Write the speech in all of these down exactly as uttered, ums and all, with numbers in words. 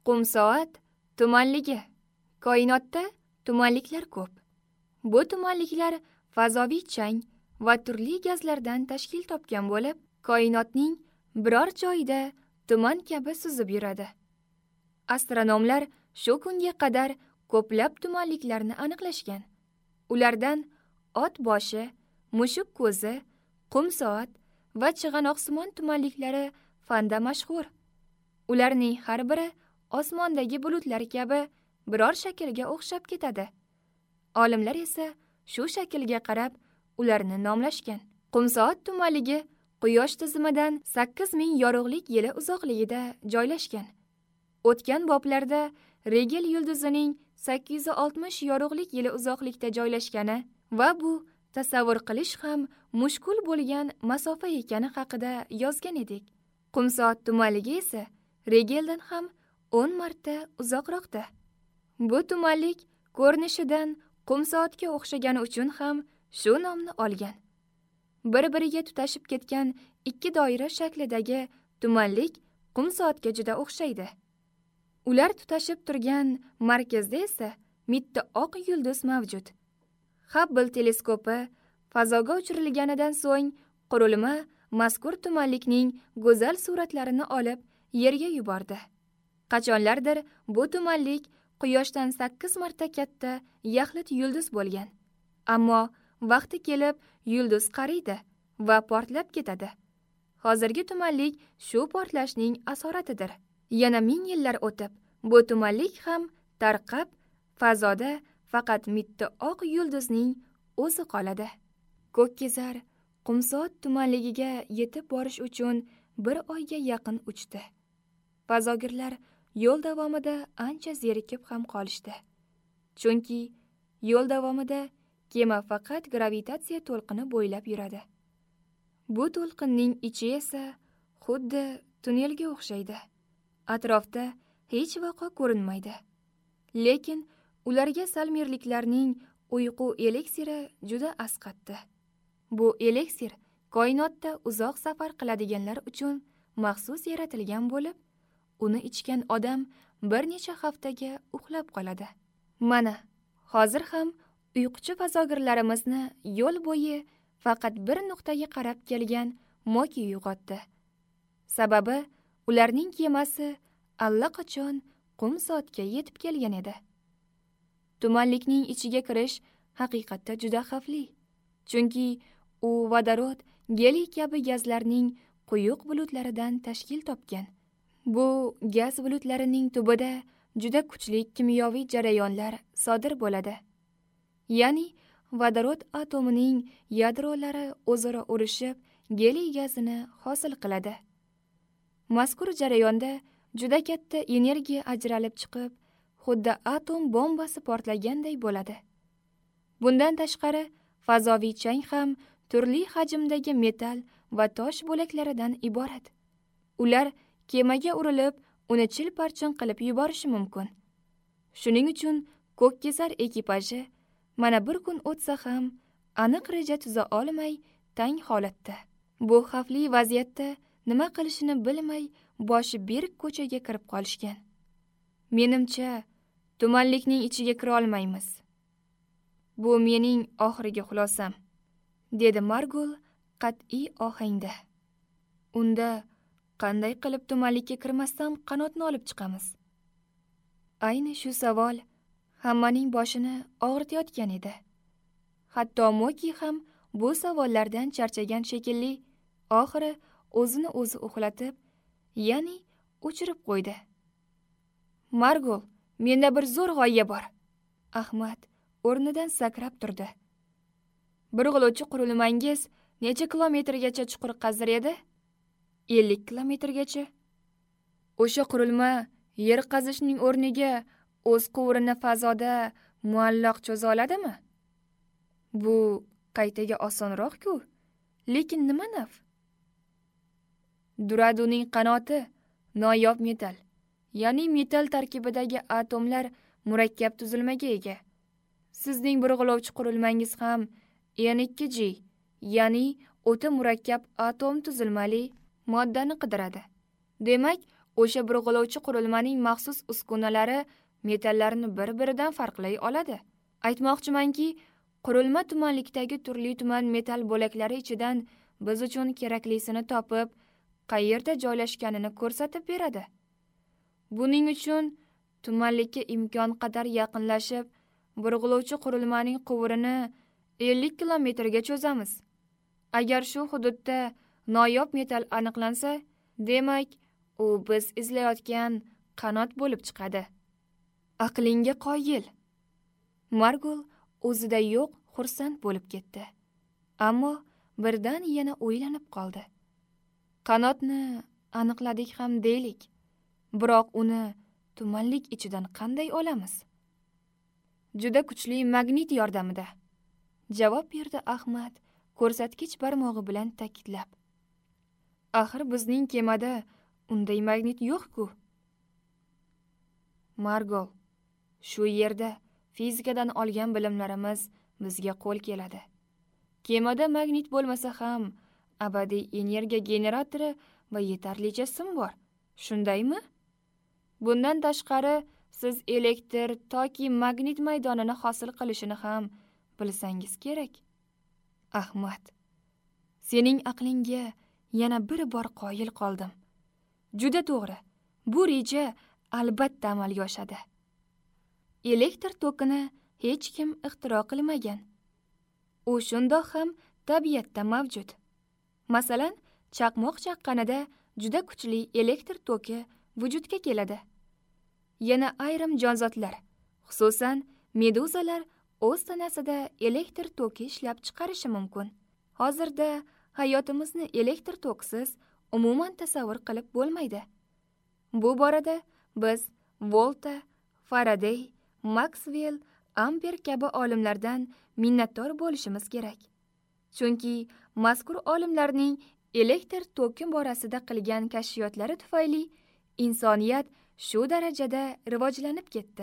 Qum soat tumanligi. Koinotda tumanliklar ko'p. Bu tumanliklar fazoviy chang va turli gazlardan tashkil topgan bo'lib, koinotning biror joyida tuman kabi suzib yuradi. Astronomlar shu kunga qadar ko'plab tumanliklarni aniqlashgan. Ulardan ot boshi, mushuk ko'zi, qum soat va chig'anoqsimon tumanliklari fanda mashhur. Ularning har biri osmondagi bulutlar kabi biror shaklga o'xshab ketadi. Olimlar esa shu shaklga qarab ularni nomlashgan. Qum soat tumanligi Quyosh tizimidan sakkiz ming yorug'lik yili uzoqligida joylashgan. O'tgan boblarda Regel yulduzining sakkiz yuz oltmish yorug'lik yili uzoqlikda joylashgani va bu tasavvur qilish ham mushkul bo'lgan masofa ekani haqida yozgan edik. Qum soat tumanligi esa Regeldan ham o'n marta uzoqroqda. Bu tumanlik ko'rinishidan qum soatga o'xshagani uchun ham shu nomni olgan. Bir-biriga tutashib ketgan ikki doira shaklidagi tumanlik qum soatga juda o'xshaydi. Ular tutashib turgan markazda esa mitti oq yulduz mavjud. Hubble teleskopi fazoga uchirilganidan so'ng qurilma mazkur tumanlikning go'zal suratlarini olib Yerga yubordi. Qachonlardir bu tumanlik Quyoshdan sakkiz marta katta yaxlit yulduz bo'lgan. Ammo vaqti kelib yulduz qariydi va portlab ketadi. Hozirgi tumanlik shu portlashning asoratidir. Yana ming yillar o'tib, bu tumanlik ham tarqab, fazoda faqat mitti oq yulduzning o'zi qoladi. Ko'kkezar qum soat tumanligiga yetib borish uchun bir oyga yaqin uchdi. Fazogirlar yo'l davomida ancha zerikib ham qolishdi. Chunki yo'l davomida kema faqat gravitatsiya to'lqini bo'ylab yuradi. Bu to'lqinning ichi esa xuddi tunnelga o'xshaydi. Atrofda hech vaqo ko'rinmaydi. Lekin ularga salmirliklarning uyqu eliksiri juda asqatdi. Bu eliksir koinotda uzoq safar qiladiganlar uchun maxsus yaratilgan bo'lib, uni ichgan odam bir necha haftaga uxlab qoladi. Mana, hozir ham uyquchi fazogirlarimizni yo'l bo'yi faqat bir nuqtaga qarab kelgan Moki uyg'otdi. Sababi ularning kemasi allaqachon qum soatga yetib kelgan edi. Tumanlikning ichiga kirish haqiqatda juda xavfli. Chunki u vodorod, geliy kabi gazlarning quyuq bulutlaridan tashkil topgan. Bu gaz bulutlarining tubida juda kuchli kimyoviy jarayonlar sodir bo'ladi. Ya'ni vodorod atomining yadrolari o'zaro urushib, geliy gazini hosil qiladi. Mazkur jarayonda juda katta energiya ajralib chiqib, xuddi atom bombasi portlaganday bo'ladi. Bundan tashqari, fazoviy chang ham turli hajmdagi metall va tosh bo'laklaridan iborat. Ular kemaga urilib, uni chil-parchin qilib yuborishi mumkin. Shuning uchun Ko'kkezar ekipaji mana bir kun o'tsa ham aniq reja tuza olmay tang holatda. Bu xavfli vaziyatda nima qilishini bilmay boshi berk ko'chaga kirib qolishgan. Menimcha, tumanlikning ichiga kira olmaymiz. Bu mening oxirgi xulosam, dedi Margul qat'iy ohangda. Unda qanday qilib tumanlikka kirmasdan qanotni olib chiqamiz? Ayni shu savol hammaning boshini og'ritayotgan edi. Hatto Moki ham bu savollardan charchagan shekilli, oxiri o'zini o'zi uxlatib, ya'ni o'chirib qo'ydi. Margul, menda bir zo'r g'oya bor. Ahmad o'rnidan sakrab turdi. Bir g'iluvchi qurilmangiz necha kilometrgacha chuqur qazir edi? ellik kilometrgacha. O'sha qurilma yer qazishning o'rniga o'z quvrini fazoda muallaq cho'za oladimi? Bu qaytaga osonroq-ku, lekin nima naf? Duraduning qanoti noyob metall, ya'ni metall tarkibidagi atomlar murakkab tuzilmaga ega. Sizning bir g'ilovchi qurilmangiz ham N ikki G, ya'ni o'ta murakkab atom tuzilmali moddani qidiradi. Demak, o'sha burg'ulovchi qurilmaning maxsus uskunalari metallarni bir-biridan farqlay oladi. Aytmoqchimanki, qurilma tumanlikdagi turli-tuman metal bo'laklari ichidan biz uchun keraklisini topib, qayerda joylashganini ko'rsatib beradi. Buning uchun tumanlikka imkon qadar yaqinlashib, burg'ulovchi qurilmaning quvurini ellik kilometrga cho'zamiz. Agar shu hududda noyob metal aniqlansa, demak, u biz izlayotgan qanot bo'lib chiqadi. Aqlingga qoyil. Margol o'zida yo'q xursand bo'lib ketdi. Ammo birdan yana o'ylanib qoldi. Qanotni aniqladik ham deylik, biroq uni tumanlik ichidan qanday olamiz? Juda kuchli magnit yordamida, javob berdi Ahmad ko'rsatkich barmog'i bilan ta'kidlab. Axir bizning kemada unday magnit yo'q-ku. Margol, shu yerda fizikadan olgan bilimlarimiz bizga qo'l keladi. Kemada magnit bo'lmasa ham abadiy energiya generatori va yetarlicha sim bor. Shundaymi? Bundan tashqari, siz elektr toki magnit maydonini hosil qilishini ham bilsangiz kerak. Ahmad, sening aqlingga yana bir bor qoyil qoldim. Juda to'g'ri. Bu reja albatta amalga oshadi. Elektr tokini hech kim ixtiro qilmagan. U shundoq ham tabiatda mavjud. Masalan, chaqmoq chaqqanida juda kuchli elektr toki vujudga keladi. Yana ayrim jonzotlar, xususan meduzalar o'z tanasida elektr toki ishlab chiqarishi mumkin. Hozirda hayotimizni elektr tokisiz umuman tasavvur qilib bo'lmaydi. Bu borada biz Volta, Faraday, Maxwell, Amper kabi olimlardan minnatdor bo'lishimiz kerak. Chunki mazkur olimlarning elektr toki borasida qilgan kashfiyotlari tufayli insoniyat shu darajada rivojlanib ketdi.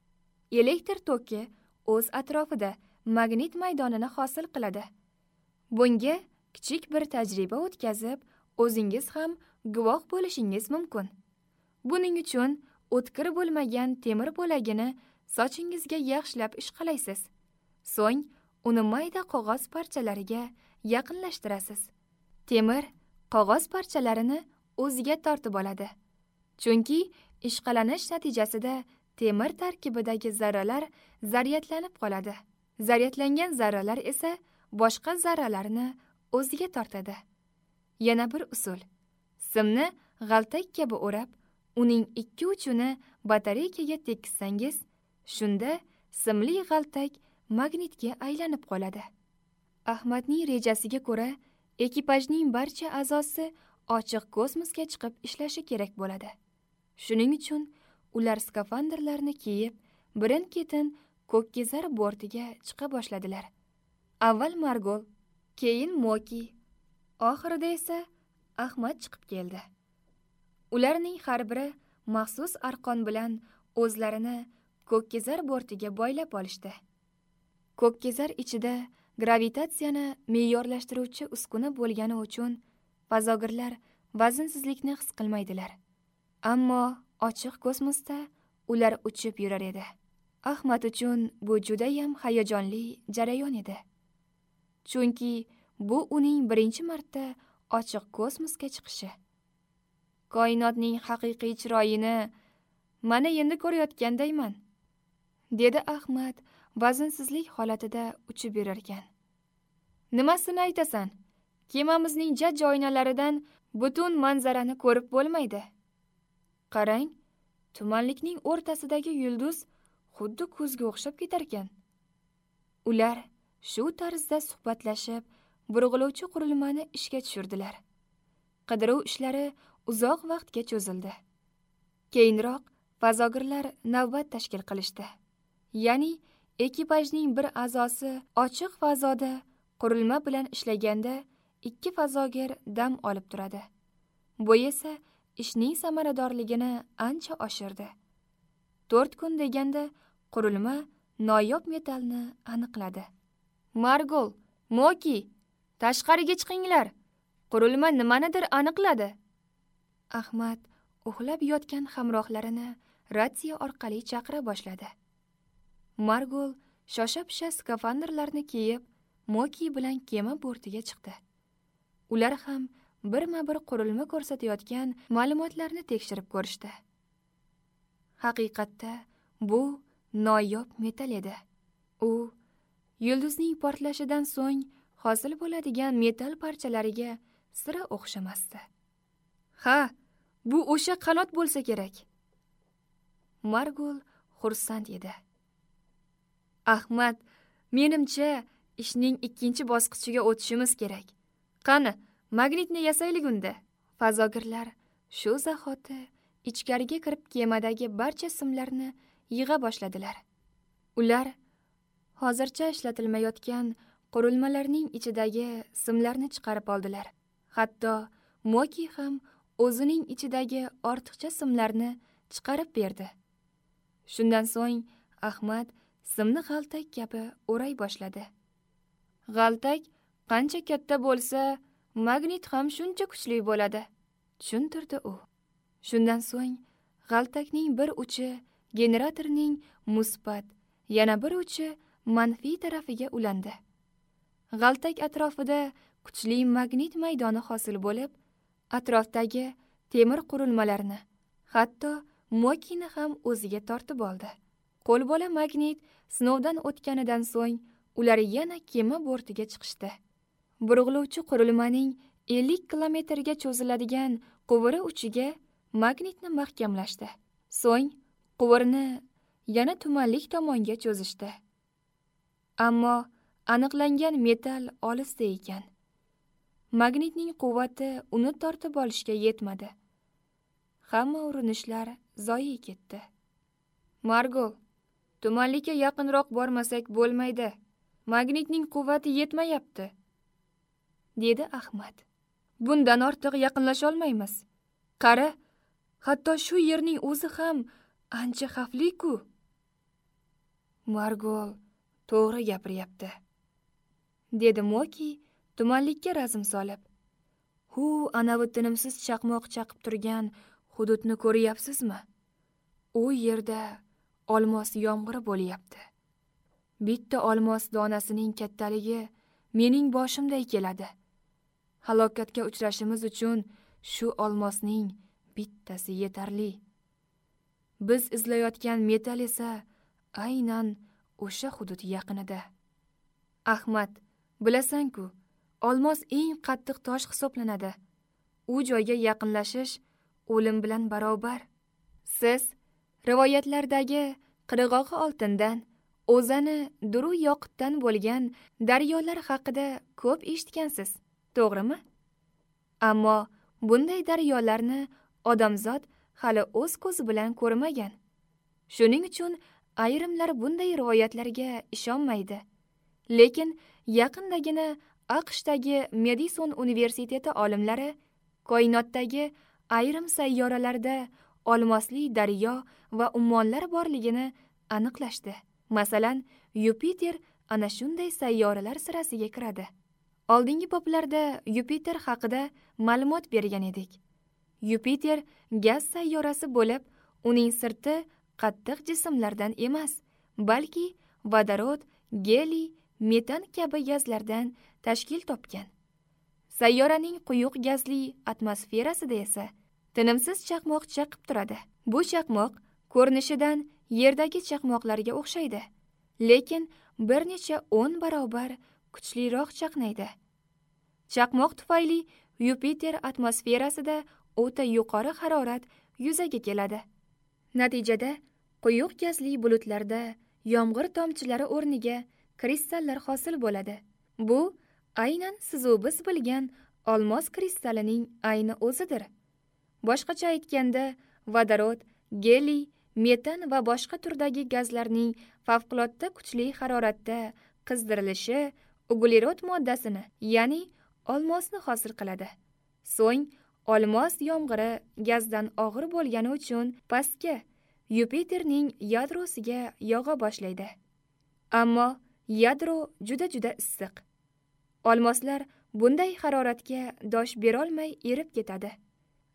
Elektr toki o'z atrofida magnit maydonini hosil qiladi. Bunga kichik bir tajriba o'tkazib, o'zingiz ham guvoh bo'lishingiz mumkin. Buning uchun o'tkir bo'lmagan temir bo'lagini sochingizga yaxshilab ishqalaysiz. So'ng uni mayda qog'oz parchalariga yaqinlashtirasiz. Temir qog'oz parchalarini o'ziga tortib oladi. Chunki ishqalanish natijasida temir tarkibidagi zarralar zaryadlanib qoladi. Zaryadlangan zarralar esa boshqa zarralarni o'ziga tortadi. Yana bir usul. Simni g'altak kabi o'rab, uning ikki uchini batareykaga tekkizsangiz, shunda simli g'altak magnitga aylanib qoladi. Ahmadning rejasiga ko'ra, ekipajning barcha a'zosi ochiq kosmosga chiqib ishlashi kerak bo'ladi. Shuning uchun ular skafandrlarni kiyib, birin-ketin ko'kkezar bortiga chiqa boshladilar. Avval Margol, keyin Moki, oxirida esa Ahmad chiqib keldi. Ularning har biri maxsus arqon bilan o'zlarini ko'kkezar bortiga boylab olishdi. Ko'kkezar ichida gravitatsiyani me'yorlashtiruvchi uskuna bo'lgani uchun fazogirlar vaznsizlikni his qilmaydilar. Ammo ochiq kosmosda ular uchib yurar edi. Ahmad uchun bu juda ham hayajonli jarayon edi. Chunki bu uning birinchi marta ochiq kosmosga chiqishi. Koinotning haqiqiy chiroyini mana endi ko'rayotgandayman, dedi Ahmad vaznsizlik holatida uchib yurarkan. Nimasini aytasan? Kemamizning jajji oynalaridan butun manzarani ko'rib bo'lmaydi. Qarang, tumanlikning o'rtasidagi yulduz xuddi ko'zga o'xshab ketarkan. Ular shu tarzda suhbatlashib, burg'ulovchi qurilmani ishga tushirdilar. Qidiruv ishlari uzoq vaqtga cho'zildi. Keyinroq fazogirlar navbat tashkil qilishdi. Ya'ni ekipajning bir a'zosi ochiq fazoda qurilma bilan ishlaganda ikki fazogir dam olib turadi. Bu esa ishning samaradorligini ancha oshirdi. to'rt kun deganda qurilma noyob metalni aniqladi. Margol, Moki, tashqariga chiqinglar. Qurilma nimanidir aniqladi. Ahmad uxlab yotgan hamrohlarini ratsiya orqali chaqira boshladi. Margol shosha-pisha skafandrlarni kiyib, Moki bilan kema bortiga chiqdi. Ular ham birma-bir qurilma ko'rsatayotgan ma'lumotlarni tekshirib ko'rishdi. Haqiqatda bu noyob metal edi. U yulduzning portlashidan so'ng hosil bo'ladigan metal parchalariga sira o'xshamasdi. Ha, bu o'sha qanot bo'lsa kerak. Margol xursand edi. Ahmad, menimcha ishning ikkinchi bosqichiga o'tishimiz kerak. Qani, magnitni yasaylik unda. Fazogirlar shu zahoti ichkariga kirib kemadagi barcha simlarni yig'a boshladilar. Ular hozircha ishlatilmayotgan qurilmalarning ichidagi simlarni chiqarib oldilar. Hatto Moki ham o'zining ichidagi ortiqcha simlarni chiqarib berdi. Shundan so'ng Ahmad simni g'altak kabi o'ray boshladi. G'altak qancha katta bo'lsa, magnit ham shuncha kuchli bo'ladi, tushuntirdi u. Shundan so'ng g'altakning bir uchi generatorning musbat, yana bir uchi manfiy tarafiga ulandi. G'altak atrofida kuchli magnit maydoni hosil bo'lib, atrofdagi temir qurilmalarni, hatto Mokini ham o'ziga tortib oldi. Qo'lbola magnit sinovdan o'tganidan so'ng ular yana kema bortiga chiqishdi. Burg'lovchi qurilmaning ellik kilometrga cho'ziladigan quvuri uchiga magnitni mahkamlashdi. So'ng quvurni yana tumanlik tomonga cho'zishdi. Ammo aniqlangan metal olisda ekan. Magnitning quvvati uni tortib olishga yetmadi. Hamma urinishlar zoyi ketdi. Margol, tumanlikka yaqinroq bormasak bo'lmaydi. Magnitning quvvati yetmayapti, dedi Ahmad. Bundan ortiq yaqinlasha olmaymiz. Qara, hatto shu yerning o'zi ham ancha xavfli-ku. Margol to'g'ri gapiryapti, dedi Moki tumanlikka razm solib. Hu, anavi tinimsiz chaqmoq chaqib turgan hududni ko'ryapsizmi? U yerda olmos yomg'iri bo'lyapti. Bitta olmos donasining kattaligi mening boshimday keladi. Halokatga uchrashimiz uchun shu olmosning bittasi yetarli. Biz izlayotgan metal esa aynan o'sha hudud yaqinida. Ahmad, bilasan-ku, olmos eng qattiq tosh hisoblanadi. U joyga yaqinlashish o'lim bilan barobar. Siz rivoyatlardagi qirg'og'i oltindan, o'zani duru yoqutdan bo'lgan daryolar haqida ko'p eshitgansiz, to'g'rimi? Ammo bunday daryolarni odamzod hali o'z ko'zi bilan ko'rmagan. Shuning uchun ayrimlar bunday rivoyatlarga ishonmaydi. Lekin yaqindagina AQShdagi Madison universiteti olimlari koinotdagi ayrim sayyoralarda olmosli daryo va ummonlar borligini aniqlashdi. Masalan, Yupiter ana shunday sayyoralar sirasiga kiradi. Oldingi boblarda Yupiter haqida ma'lumot bergan edik. Yupiter gaz sayyorasi bo'lib, uning sirti qattiq jismlardan emas, balki vodorod, geliy, metan kabi gazlardan tashkil topgan. Sayyoraning quyuq gazli atmosferasida esa tinimsiz chaqmoq chaqib turadi. Bu chaqmoq ko'rinishidan yerdagi chaqmoqlarga o'xshaydi, lekin bir necha o'n barobar kuchliroq chaqnaydi. Chaqmoq tufayli Yupiter atmosferasida o'ta yuqori harorat yuzaga keladi. Natijada quyuq gazli bulutlarda yomg'ir tomchilari o'rniga kristallar hosil bo'ladi. Bu aynan sizu biz bilgan olmos kristallining ayni o'zidir. Boshqacha aytganda, vodorod, geliy, metan va boshqa turdagi gazlarning favqulodda kuchli haroratda qizdirilishi uglerod moddasini, ya'ni olmosni hosil qiladi. So'ng olmos yomg'iri gazdan og'ir bo'lgani uchun pastga Yupiterning yadrosiga yog'a boshlaydi. Ammo yadro juda-juda issiq. Olmoslar bunday haroratga dosh berolmay erib ketadi.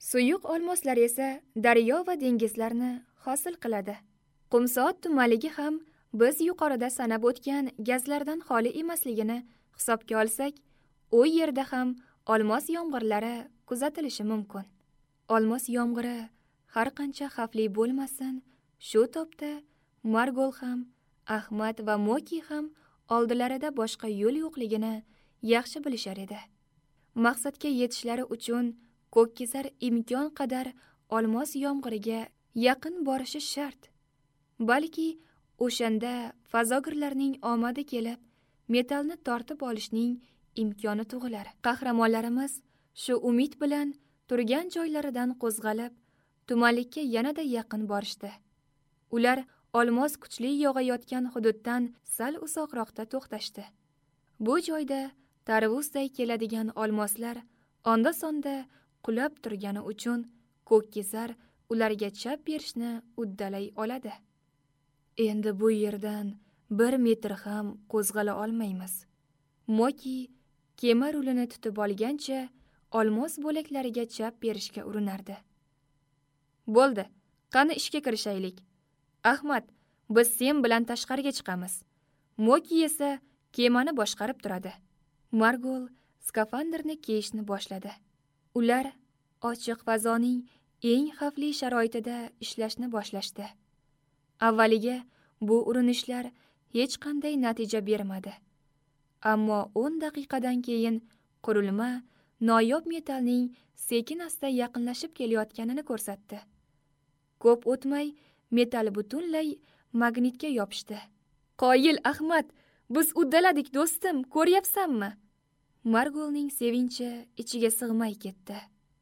Suyuq olmoslar esa daryo va dengizlarni hosil qiladi. Qumsoat tumanligi ham biz yuqorida sanab o'tgan gazlardan xoli emasligini hisobga olsak, u yerda ham olmos yomg'irlari kuzatilishi mumkin. Olmos yomg'iri har qancha xavfli bo'lmasin, shu topda Margol ham, Ahmad va Moki ham oldilarida boshqa yo'l yo'qligini yaxshi bilishar edi. Maqsadga yetishlari uchun ko'kkizar imkon qadar olmos yomg'iriga yaqin borishi shart. Balki o'shanda fazogirlarning omadi kelib, metallni tortib olishning imkoni tug'ilar. Qahramonlarimiz shu umid bilan turgan joylaridan qo'zg'alib, tumanlikka yanada yaqin borishdi. Ular olmos kuchli yog'ayotgan hududdan sal uzoqroqda to'xtashdi. Bu joyda tarvuzday keladigan olmoslar onda-sonda qulab turgani uchun ko'kkizar ularga chap berishni uddalay oladi. Endi bu yerdan bir metr ham qo'zg'ala olmaymiz. Moki kema rulini tutib olgancha olmos bo'laklariga chap berishga urinardi. Bo'ldi, qani ishga kirishaylik. Ahmad, biz sen bilan tashqariga chiqamiz. Moki esa kemani boshqarib turadi. Margol skafandrni kiyishni boshladi. Ular ochiq fazoning eng xavfli sharoitida ishlashni boshlashdi. Avvaliga bu urinishlar hech qanday natija bermadi. Ammo o'n daqiqadan keyin qurilma noyob metallning sekin-asta yaqinlashib kelayotganini ko'rsatdi. Ko'p o'tmay metall butunlay magnitga yopishdi. Qoyil Ahmad, biz uddaladik do'stim, ko'ryapsanmi? Margolning sevinchi ichiga sig'may ketdi.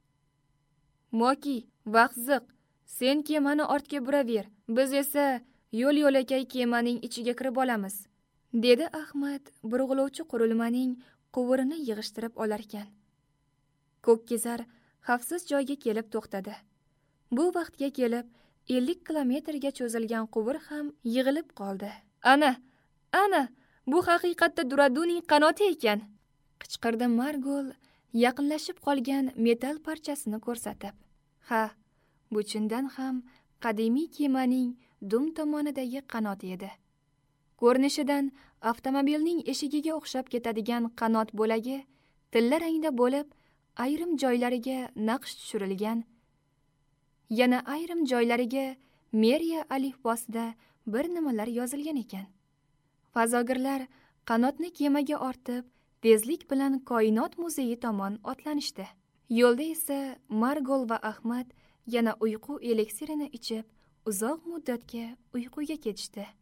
Moki, vaqt ziq, sen kemani ortga buraver, biz esa yo'l-yo'lakay kemaning ichiga kirib olamiz, dedi Ahmad burg'ulovchi qurilmaning quvurini yig'ishtirib olarkan. Ko'kkizar xavfsiz joyga kelib to'xtadi. Bu vaqtga kelib ellik kilometrga cho'zilgan quvur ham yig'ilib qoldi. Ana, ana, bu haqiqatda Duraduning qanoti ekan, qichqirdi Margol yaqinlashib qolgan metall parchasini ko'rsatib. Ha, bu chindan ham qadimiy kemaning dum tomonidagi qanoti edi. Ko'rinishidan avtomobilning eshigiga o'xshab ketadigan qanot bo'lagi tilla rangda bo'lib, ayrim joylariga naqsh tushirilgan, yana ayrim joylariga Meriya alifbosida bir nimalar yozilgan ekan. Fazogirlar qanotni kemaga ortib, tezlik bilan koinot muzeyi tomon otlanishdi. Yo'lda esa Margol va Ahmad yana uyqu eliksirini ichib, uzoq muddatga uyquga ketishdi.